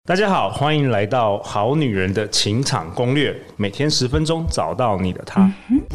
大家好，欢迎来到《好女人的情场攻略》，每天10分钟，找到你的他。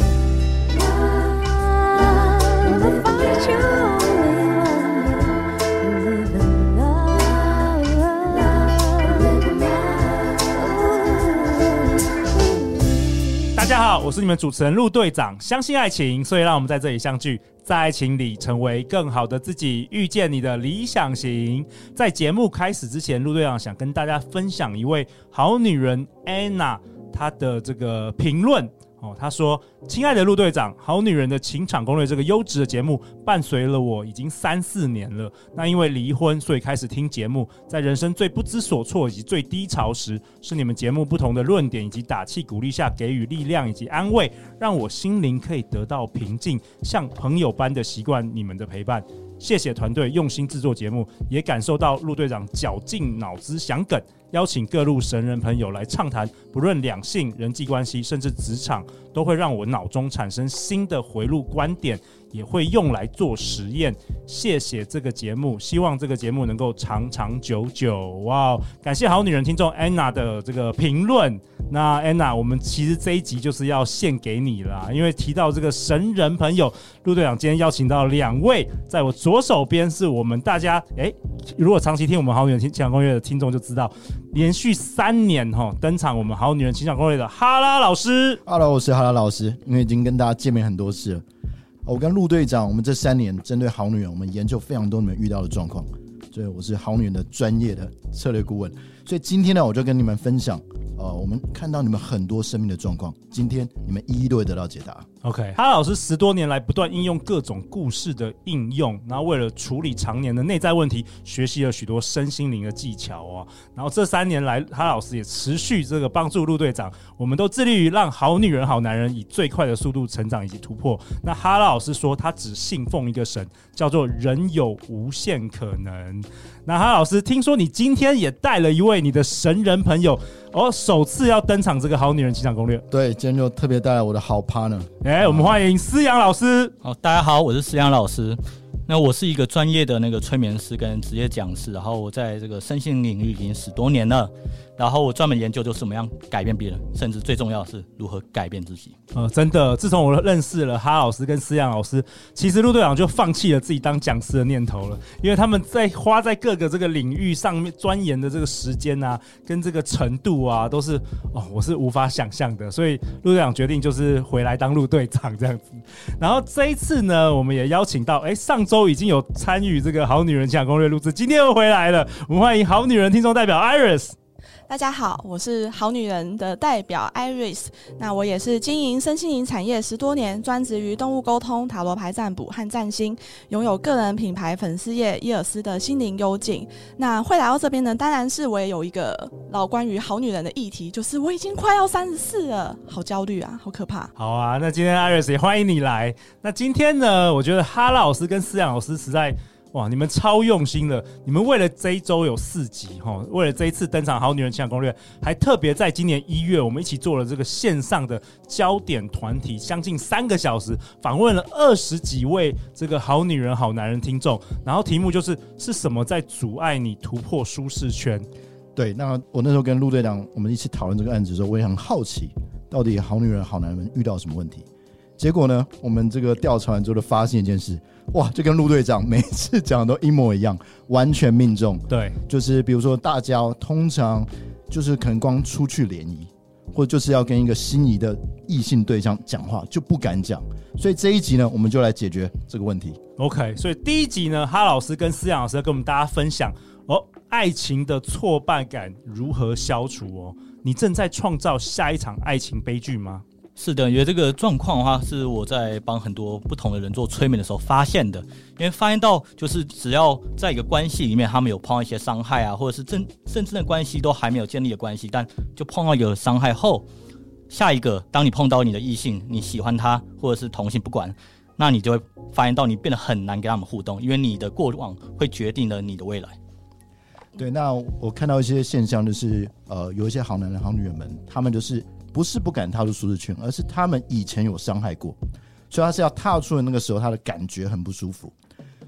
大家好，我是你们主持人陆队长。相信爱情，所以让我们在这里相聚，在爱情里成为更好的自己，遇见你的理想型。在节目开始之前，陆队长想跟大家分享一位好女人 Anna 她的这个评论。他说：亲爱的陆队长，好女人的情场攻略这个优质的节目伴随了我已经3-4年了。那因为离婚，所以开始听节目，在人生最不知所措以及最低潮时，是你们节目不同的论点以及打气鼓励下给予力量以及安慰，让我心灵可以得到平静，像朋友般的习惯你们的陪伴。谢谢团队用心制作节目，也感受到陆队长绞尽脑汁想梗，邀请各路神人朋友来畅谈，不论两性、人际关系，甚至职场，都会让我脑中产生新的回路观点，也会用来做实验。谢谢这个节目，希望这个节目能够长长久久。哇，感谢好女人听众 Anna 的这个评论。那 Anna， 我们其实这一集就是要献给你啦，因为提到这个神人朋友，陆队长今天邀请到2位，在我左手边是我们大家如果长期听我们好女人情场攻略的听众就知道，连续3年登场我们好女人情场攻略的哈拉老师。 Hello， 我是哈拉老师，因为已经跟大家见面很多次了。我跟陆队长，我们这3年针对好女人，我们研究非常多你们遇到的状况，所以我是好女人的专业的策略顾问。所以今天呢，我就跟你们分享，我们看到你们很多生命的状况，今天你们一一都会得到解答。 OK， 哈拉老师10多年来不断应用各种故事的应用，然后为了处理常年的内在问题，学习了许多身心灵的技巧然后这3年来，哈拉老师也持续这个帮助陆队长，我们都致力于让好女人、好男人以最快的速度成长以及突破。那哈拉老师说，他只信奉一个神，叫做人有无限可能。那哈拉老师，听说你今天也带了一位你的神人朋友首次要登场这个好女人情场攻略。 对，今天就特别带来我的好 partner。 我们欢迎思阳老师。 大家好，我是思阳老师。那我是一个专业的催眠师跟职业讲师，然后我在这个身心领域已经10多年了，然后我专门研究就是怎么样改变别人，甚至最重要的是如何改变自己。 真的，自从我认识了哈老师跟思阳老师，其实陆队长就放弃了自己当讲师的念头了，因为他们花在各个这个领域上面钻研的这个时间跟这个程度都是我是无法想象的，所以陆队长决定就是回来当陆队长这样子。然后这一次呢，我们也邀请到上周已经有参与这个好女人情场攻略录制，今天又回来了，我们欢迎好女人听众代表 Iris。 大家好，我是好女人的代表 Iris。那我也是经营身心灵产业10多年，专职于动物沟通、塔罗牌占卜和占星，拥有个人品牌粉丝页伊尔斯的心灵幽静。那会来到这边呢，当然是我也有一个老关于好女人的议题，就是我已经快要34了，好焦虑啊，好可怕。 好啊，那今天 Iris 也欢迎你来。那今天呢，我觉得哈拉老师跟思阳老师实在哇，你们超用心了！你们为了这一周有4集为了这一次登场好女人情场攻略，还特别在今年1月，我们一起做了这个线上的焦点团体，将近3个小时，访问了20几位这个好女人、好男人听众。然后题目就是什么在阻碍你突破舒适圈？ 对，那我那时候跟陆队长我们一起讨论这个案子的时候，我也很好奇，到底好女人、好男人遇到什么问题？结果呢，我们这个调查完之后，发现一件事，哇，就跟陆队长每次讲的都一模一样，完全命中。 对， 就是比如说大家通常就是可能光出去联谊，或者就是要跟一个心仪的异性对象讲话就不敢讲，所以这一集呢，我们就来解决这个问题。 OK， 所以第一集呢，哈老师跟思阳老师要跟我们大家分享爱情的挫败感如何消除你正在创造下一场爱情悲剧吗？ 是的，因为这个状况的话，是我在帮很多不同的人做催眠的时候发现的。因为发现到，就是只要在一个关系里面，他们有碰到一些伤害或者是甚至的关系都还没有建立的关系，但就碰到一个伤害后，下一个当你碰到你的异性，你喜欢他或者是同性不管，那你就会发现到你变得很难跟他们互动，因为你的过往会决定了你的未来。 对，那我看到一些现象，就是有一些好男人、好女人们，他们就是不是不敢踏入舒适圈，而是他们以前有伤害过，所以他是要踏出的那个时候，他的感觉很不舒服。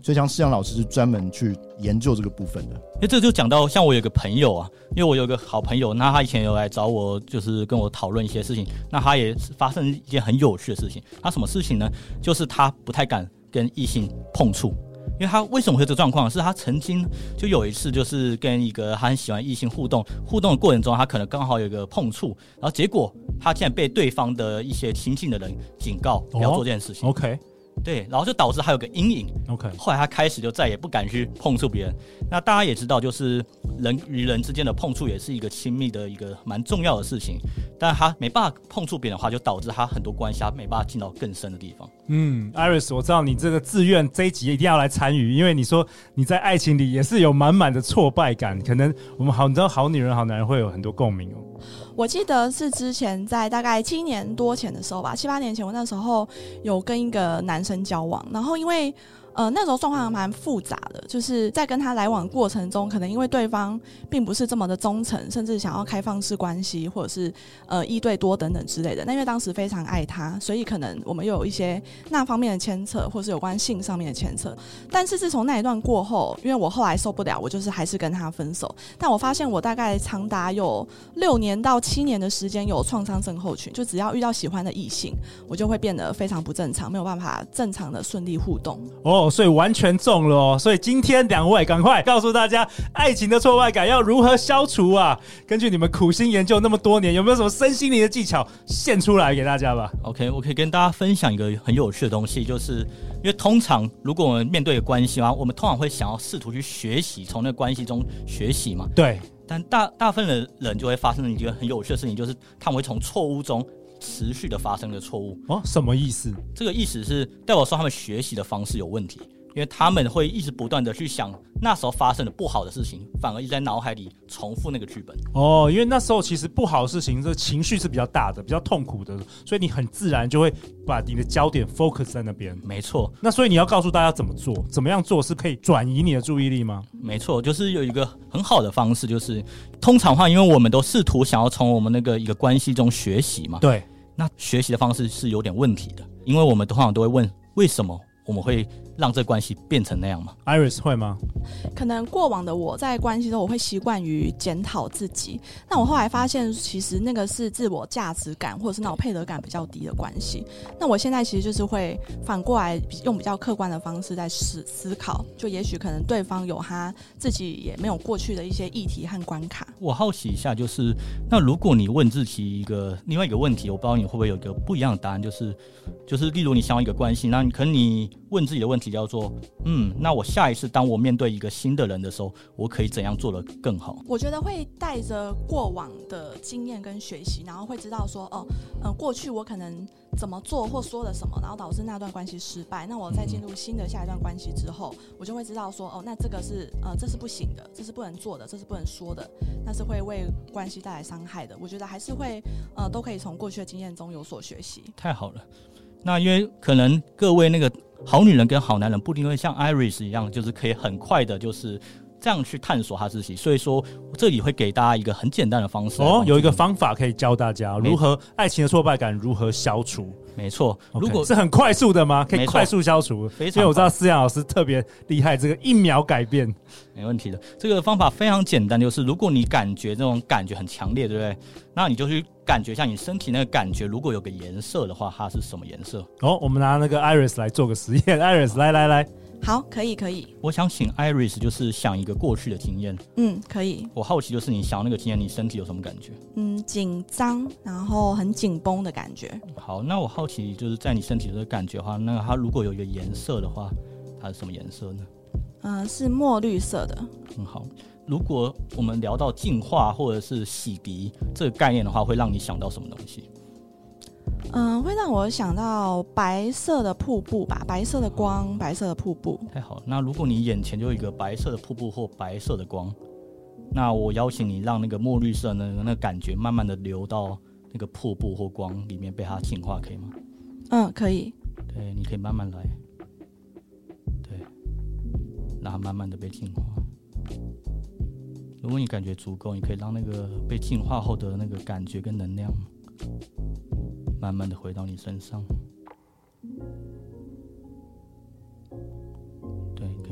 所以像世阳老师是专门去研究这个部分的。 因为这就讲到像我有个朋友啊，因为我有个好朋友，那他以前有来找我，就是跟我讨论一些事情，那他也发生一件很有趣的事情。他什么事情呢？就是他不太敢跟异性碰触。因为他为什么会有这个状况？是他曾经就有一次，就是跟一个他很喜欢异性互动的过程中，他可能刚好有一个碰触，然后结果他竟然被对方的一些亲近的人警告不要做这件事情。 OK， 对，然后就导致他有个阴影。 OK， 后来他开始就再也不敢去碰触别人。那大家也知道，就是人与人之间的碰触也是一个亲密的一个蛮重要的事情，但他没办法碰触别人的话，就导致他很多关系他没办法进到更深的地方。 Iris， 我知道你这个自愿这一集一定要来参与，因为你说你在爱情里也是有满满的挫败感，可能我们你知道好女人好男人会有很多共鸣哦。 我记得是之前在大概7年多前的时候吧，7-8年前，我那时候有跟一个男生交往，然后因为那时候状况蛮复杂的，就是在跟他来往过程中，可能因为对方并不是这么的忠诚，甚至想要开放式关系，或者是1对多等等之类的。那因为当时非常爱他，所以可能我们又有一些那方面的牵扯，或是有关性上面的牵扯。但是自从那一段过后，因为我后来受不了，我就是还是跟他分手。但我发现我大概长达有6年到7年的时间有创伤症候群，就只要遇到喜欢的异性，我就会变得非常不正常，没有办法正常的顺利互动。 所以完全中了哦！所以今天两位赶快告诉大家，爱情的挫败感要如何消除啊？根据你们苦心研究那么多年，有没有什么身心灵的技巧献出来给大家吧 ？OK， 我可以跟大家分享一个很有趣的东西，就是因为通常如果我们面对一个关系嘛，我们通常会想要试图去学习，从那个关系中学习嘛。 对。 但大部分的人就会发生一个很有趣的事情，就是他们会从错误中持续的发生的错误。 什么意思？ 这个意思是代表说他们学习的方式有问题，因为他们会一直不断的去想那时候发生的不好的事情，反而一直在脑海里重复那个剧本。 因为那时候其实不好的事情，这情绪是比较大的，比较痛苦的，所以你很自然就会把你的焦点 focus 在那边。 没错。 那所以你要告诉大家怎么做，怎么样做是可以转移你的注意力吗？ 没错，就是有一个很好的方式，就是通常的话，因为我们都试图想要从我们那个一个关系中学习嘛。 对。 那学习的方式是有点问题的，因为我们通常都会问为什么我们会让这关系变成那样吗？ Iris 会吗？ 可能过往的我在关系中，我会习惯于检讨自己。那我后来发现，其实那个是自我价值感或者是那种配得感比较低的关系。那我现在其实就是会反过来用比较客观的方式在思考，就也许可能对方有他自己也没有过去的一些议题和关卡。 我好奇一下，就是那如果你问自己另外一个问题，我不知道你会不会有一个不一样的答案，就是例如你想要一个关系，那可能你问自己的问题叫做那我下一次当我面对一个新的人的时候，我可以怎样做得更好？ 我觉得会带着过往的经验跟学习，然后会知道说过去我可能怎么做或说了什么，然后导致那段关系失败。那我在进入新的下一段关系之后，我就会知道说那这个是这是不行的，这是不能做的，这是不能说的，那是会为关系带来伤害的。我觉得还是会都可以从过去的经验中有所学习。 太好了。那因为可能各位那个好女人跟好男人不一定会像 Iris 一样，就是可以很快的就是这样去探索他自己，所以说这里会给大家一个很简单的方式有一个方法可以教大家如何爱情的挫败感如何消除。 没错，如果是很快速的吗？可以快速消除？ 非常， 因为我知道思阳老师特别厉害，这个1秒改变， 没问题的。这个方法非常简单，就是如果你感觉这种感觉很强烈，对不对？那你就去感觉一下你身体那个感觉，如果有个颜色的话，它是什么颜色？ 我们拿那个 Iris 来做个实验。Iris， 来。 好，可以。 我想请 Iris 就是想一个过去的经验。 可以。 我好奇就是你想那个经验，你身体有什么感觉？ 紧张，然后很紧绷的感觉。 好，那我好奇就是在你身体的感觉的话，那它如果有一个颜色的话，它是什么颜色呢？ 是墨绿色的。 很好。如果我们聊到净化或者是洗涤这个概念的话，会让你想到什么东西？ 会让我想到白色的瀑布吧，白色的光，白色的瀑布。 太好了，那如果你眼前就有一个白色的瀑布或白色的光，那我邀请你让那个墨绿色的那个感觉慢慢的流到那个瀑布或光里面，被它净化，可以吗？ 可以。 对，你可以慢慢来，对，让它慢慢的被净化。如果你感觉足够，你可以让那个被净化后的那个感觉跟能量慢慢的回到你身上。对，你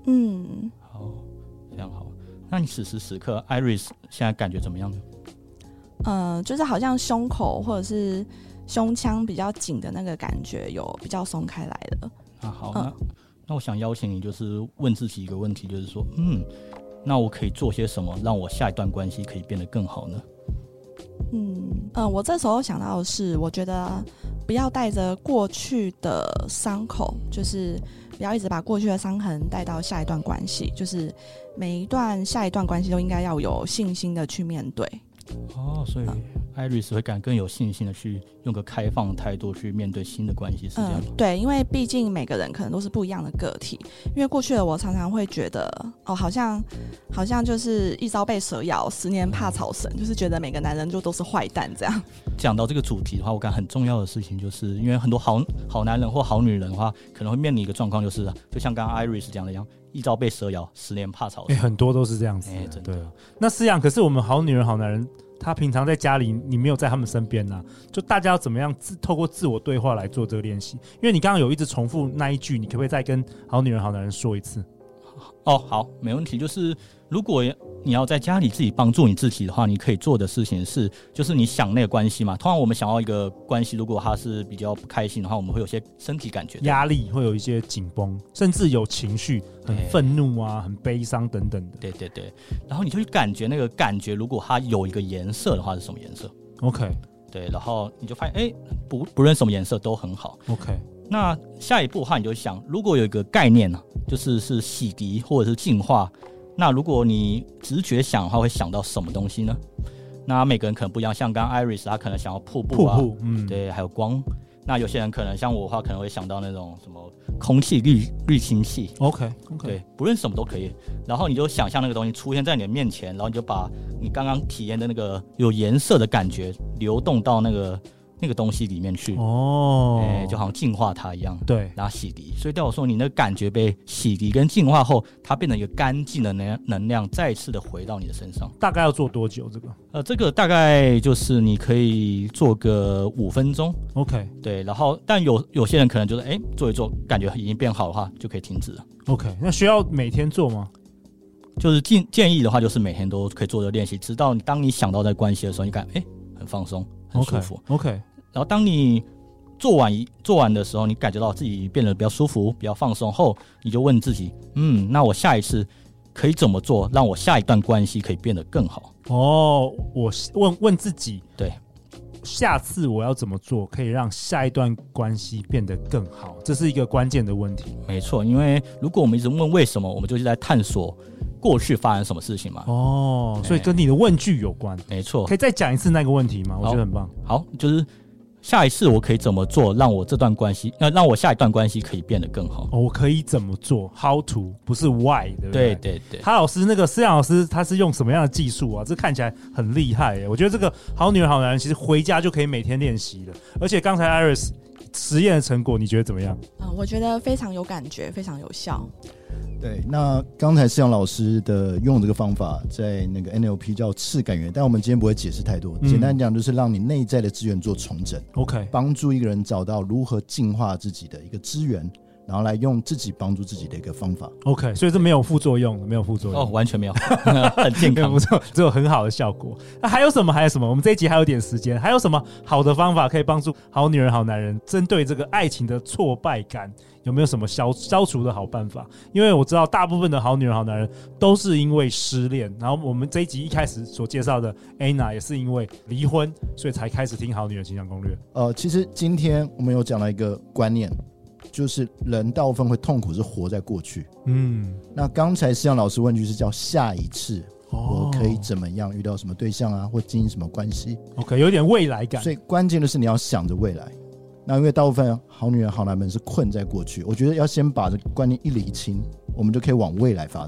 好，非常好。那你此时此刻 Iris 现在感觉怎么样呢？ 就是好像胸口或者是胸腔比较紧的那个感觉有比较松开来了。 好，那我想邀请你，就是问自己一个问题，就是说，那我可以做些什么，让我下一段关系可以变得更好呢？ 我这时候想到的是，我觉得不要带着过去的伤口，就是不要一直把过去的伤痕带到下一段关系，就是下一段关系都应该要有信心的去面对。 所以Iris 会更有信心的去用个开放的态度去面对新的关系，是这样吗？ 对，因为毕竟每个人可能都是不一样的个体。因为过去的我常常会觉得，好像就是一朝被蛇咬，10年怕草绳，就是觉得每个男人就都是坏蛋这样。 讲到这个主题的话，我感觉很重要的事情就是，因为很多好男人或好女人的话，可能会面临一个状况，就是就像刚刚 Iris 讲的一样，一朝被蛇咬，10年怕草绳。 很多都是这样子。 真的。 对。那思阳，可是我们好女人、好男人，他平常在家里，你没有在他们身边啊，就大家要怎么样透过自我对话来做这个练习？因为你刚刚有一直重复那一句，你可不可以再跟好女人、好男人说一次？ 好，没问题。就是如果你要在家里自己帮助你自己的话，你可以做的事情是，就是你想那个关系嘛。通常我们想要一个关系，如果他是比较不开心的话，我们会有些身体感觉， 压力，会有一些紧绷，甚至有情绪，很愤怒啊，很悲伤等等的。 对。然后你就去感觉那个感觉，如果它有一个颜色的话是什么颜色 ？OK。 对，然后你就发现，不论什么颜色都很好。 OK。 那下一步的话，你就想，如果有一个概念呢，就是洗涤或者是净化，那如果你直觉想的话，会想到什么东西呢？那每个人可能不一样，像刚刚 Iris 他可能想要瀑布啊，对，还有光。那有些人可能像我的话，可能会想到那种什么空气滤清器。 OK， 对，不论什么都可以。然后你就想象那个东西出现在你的面前，然后你就把你刚刚体验的那个有颜色的感觉流动到那个东西里面去，就好像净化它一样， 对， 然后洗涤。所以对我说，你那个感觉被洗涤跟净化后，它变成一个干净的能量，再次的回到你的身上。 大概要做多久？ 这个大概就是你可以做个5分钟 ，OK， 对。然后，但有些人可能就是做一做，感觉已经变好的话，就可以停止了。 OK， 那需要每天做吗？ 就是建议的话，就是每天都可以做的练习，直到当你想到在关系的时候，你感很放松，很舒服。 OK， 然后当你做完的时候，你感觉到自己变得比较舒服、比较放松后，你就问自己，那我下一次可以怎么做，让我下一段关系可以变得更好？ 我问自己， 对， 下次我要怎么做，可以让下一段关系变得更好？这是一个关键的问题。 没错，因为如果我们一直问为什么，我们就是在探索过去发生什么事情嘛。 所以跟你的问句有关。 没错， 可以再讲一次那个问题吗？我觉得很棒。 好，就是下一次我可以怎么做，让我让我下一段关系可以变得更好。 我可以怎么做 ？How to 不是 Why， 对不对？ 对。 他老师那个思阳老师，他是用什么样的技术啊？这看起来很厉害耶！我觉得这个好女人好男人，其实回家就可以每天练习了。而且刚才 Iris 实验的成果，你觉得怎么样？ 我觉得非常有感觉，非常有效。 对，那刚才思阳老师的用这个方法，在那个 NLP 叫次感源，但我们今天不会解释太多。简单讲，就是让你内在的资源做重整 ，OK， 帮助一个人找到如何净化自己的一个资源，然后来用自己帮助自己的一个方法。 OK， 所以这没有副作用， 完全没有，很健康， 不错，只有很好的效果。那还有什么？我们这一集还有点时间，还有什么好的方法可以帮助好女人、好男人针对这个爱情的挫败感？有没有什么消除的好办法？因为我知道大部分的好女人、好男人都是因为失恋，然后我们这一集一开始所介绍的 Anna 也是因为离婚，所以才开始听好女人情场攻略。 其实今天我们有讲到一个观念，就是人大部分会痛苦是活在过去。那刚才思阳老师问句是叫下一次我可以怎么样遇到什么对象啊，或经营什么关系 ？OK， 有点未来感。 所以关键的是你要想着未来。那因为大部分好女人、好男人是困在过去，我觉得要先把这个观念一理清，我们就可以往未来发展了。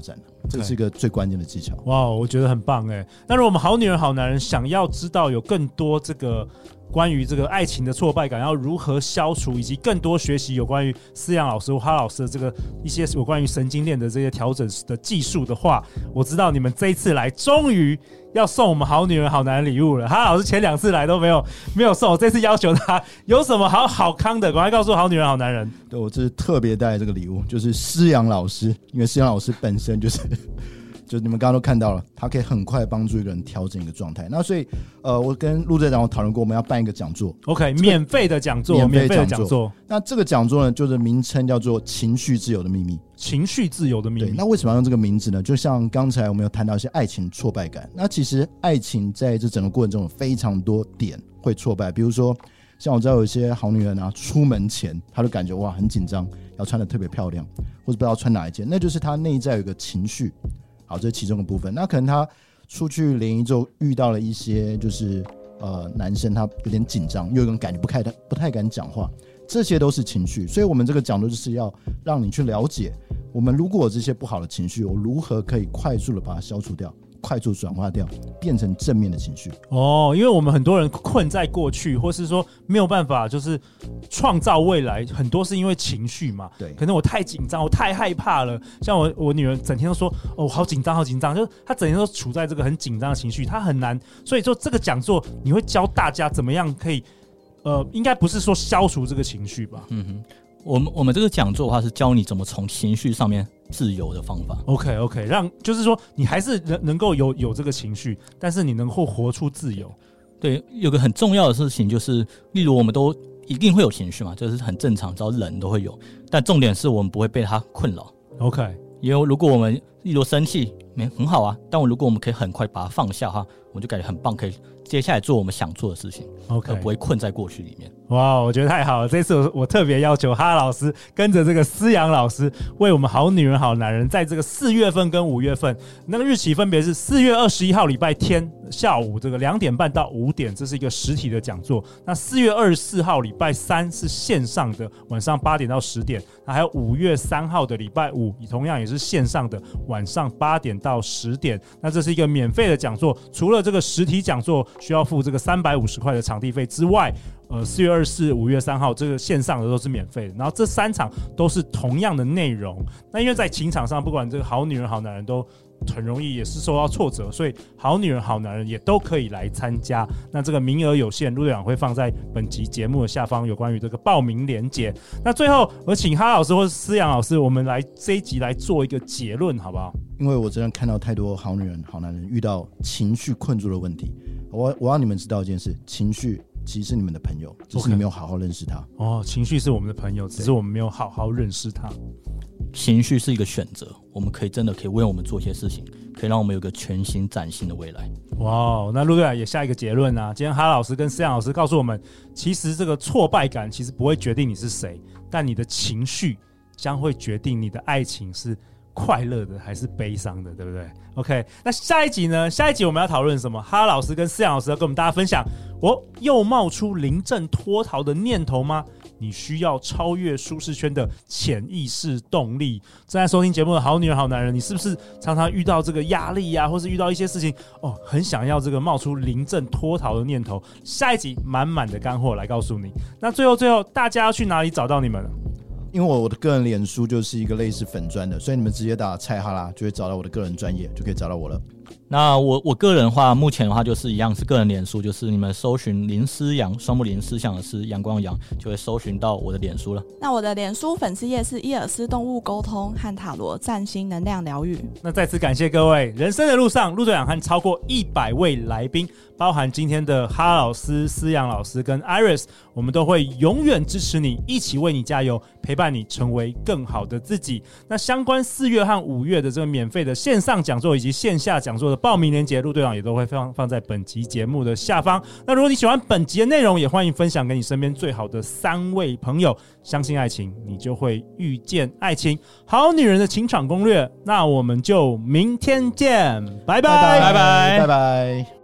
这是一个最关键的技巧。 哇，我觉得很棒哎。那如果我们好女人好男人想要知道有更多这个关于这个爱情的挫败感要如何消除，以及更多学习有关于思阳老师或哈老师的这个一些有关于神经链的这些调整的技术的话，我知道你们这一次来终于要送我们好女人好男人礼物了。哈老师前2次来都没有送，我这次要求他有什么好康的，赶快告诉好女人好男人。 对，我这是特别带这个礼物，就是思阳老师，因为思阳老师本身就你们刚刚都看到了，他可以很快帮助一个人调整一个状态。那所以，我跟陆队长讨论过，我们要办一个讲座 ，OK， 免费的讲座，免费的讲座。 那这个讲座呢，就是名称叫做《情绪自由的秘密》。 情绪自由的秘密。 那为什么要用这个名字呢？就像刚才我们有谈到一些爱情挫败感，那其实爱情在这整个过程中有非常多点会挫败，比如说像我知道有一些好女人啊，出门前她就感觉哇很紧张，要穿得特别漂亮，或者不知道穿哪一件，那就是她内在有一个情绪。好，这是其中的部分。那可能他出去联谊之后遇到了一些就是男生，他有点紧张，又有一种感觉不太敢讲话，这些都是情绪。所以我们这个讲座就是要让你去了解，我们如果有这些不好的情绪，我如何可以快速的把它消除掉，快速转化掉，变成正面的情绪。 哦，因为我们很多人困在过去，或是说没有办法就是创造未来，很多是因为情绪嘛。 对， 可能我太紧张，我太害怕了。像我女儿整天都说哦，好紧张，好紧张，就是她整天都处在这个很紧张的情绪，她很难。所以说这个讲座你会教大家怎么样可以应该不是说消除这个情绪吧？ 嗯哼。我们这个讲座的话是教你怎么从情绪上面自由的方法。 OK， 让就是说你还是能够有这个情绪，但是你能够活出自由。 对，有个很重要的事情就是，例如我们都一定会有情绪嘛，这是很正常，只要人都会有。但重点是我们不会被它困扰。 OK， 因为如果我们例如生气，很好啊，但如果我们可以很快把它放下哈，我们就感觉很棒，可以接下来做我们想做的事情 ，OK， 而不会困在过去里面。 哇，我觉得太好了！这次我特别要求哈老师跟着这个思阳老师，为我们好女人好男人，在这个4月份跟5月份，那个日期分别是4月21号礼拜天下午这个2点半到5点，这是一个实体的讲座。那4月24号礼拜三是线上的，晚上8点到10点。那还有5月3号的礼拜五，同样也是线上的，晚上8点到10点。那这是一个免费的讲座，除了这个实体讲座需要付这个350块的场地费之外，4月24、5月3号这个线上的都是免费的，然后这3场都是同样的内容。那因为在情场上，不管这个好女人、好男人都很容易也是受到挫折，所以好女人、好男人也都可以来参加。那这个名额有限，陆队长会放在本集节目的下方有关于这个报名连结。那最后，我请哈老师或是思阳老师，我们来这一集来做一个结论，好不好？ 因为我真的看到太多好女人、好男人遇到情绪困住的问题，我要你们知道一件事：情绪其实是你们的朋友，只是你没有好好认识他。 哦，情绪是我们的朋友，只是我们没有好好认识他。 情绪是一个选择，我们真的可以为我们做一些事情，可以让我们有个全新崭新的未来。 哇，那陆队长也下一个结论啊！今天哈老师跟思阳老师告诉我们，其实这个挫败感其实不会决定你是谁，但你的情绪将会决定你的爱情是快乐的还是悲伤的，对不对 ？OK， 那下一集呢？下一集我们要讨论什么？哈老师跟思阳老师要跟我们大家分享，又冒出临阵脱逃的念头吗？你需要超越舒适圈的潜意识动力。正在收听节目的好女人、好男人，你是不是常常遇到这个压力啊，或是遇到一些事情很想要这个冒出临阵脱逃的念头？下一集满满的干货来告诉你。那最后，大家要去哪里找到你们？ 因为我的个人脸书就是一个类似粉专的，所以你们直接打蔡哈拉就会找到我的个人专业，就可以找到我了。 那我个人的话，目前的话就是一样是个人脸书，就是你们搜寻林思阳，双木林思想的思，阳光阳，就会搜寻到我的脸书了。 那我的脸书粉丝页是伊尔斯动物沟通和塔罗占星能量疗愈。 那再次感谢各位，人生的路上，陆队长和超过100位来宾，包含今天的哈老师、思阳老师跟 Iris， 我们都会永远支持你，一起为你加油，陪伴你成为更好的自己。那相关4月和5月的这个免费的线上讲座以及线下讲座的报名链接，陆队长也都会放在本集节目的下方。那如果你喜欢本集的内容，也欢迎分享给你身边最好的3位朋友。相信爱情，你就会遇见爱情。好女人的情场攻略，那我们就明天见，拜拜， 拜拜，拜拜。